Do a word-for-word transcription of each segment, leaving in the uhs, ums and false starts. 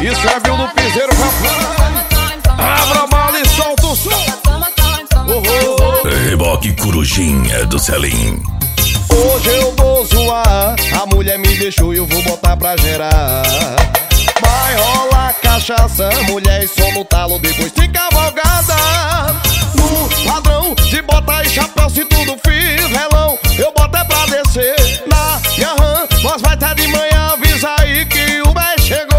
Isso é viu no piseiro, rapaz. Abra mala e solta o som. Oh, oh. Reboque Corujinha do Selim. Hoje eu vou zoar, a mulher me deixou e eu vou botar pra gerar. Vai rolar cachaça, mulher e som no talo, depois tem cavalgada. No padrão de bota e chapéu, se tudo fiz relão, eu boto é pra descer na minha RAM. Nós vai tá de manhã, avisa aí que o bem chegou.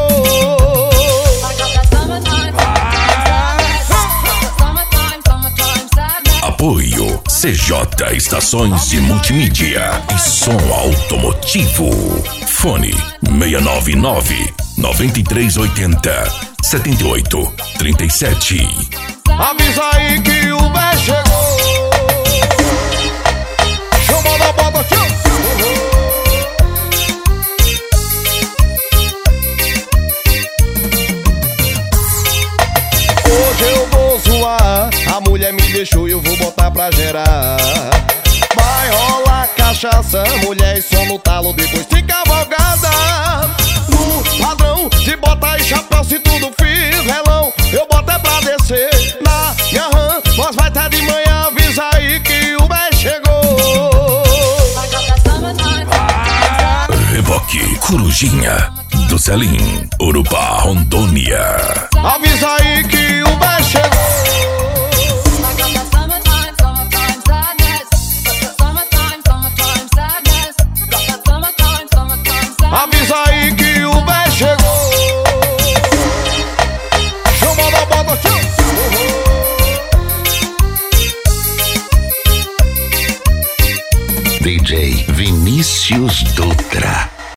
Apoio C J Estações de Multimídia e Som Automotivo. Fone seis nove nove, nove três oito zero, sete oito três sete. Avisa aí que o bem chegou. Chama da bota, tio. Hoje eu vou zoar, a mulher me deixou e eu vou botar pra gerar. Vai rolar cachaça, mulher e som no talo, depois tem cavalgada. No padrão de bota e chapéu, se tudo fiz relão, eu boto é pra descer na minha RAM. Nós vai tá de manhã, avisa aí que o bem chegou. Reboque Corujinha do Selim, Urubá, Rondônia. Avisa aí que o bem chegou. Avisa aí que o bem chegou. Chama da bota, tio. D J Vinícius Dutra.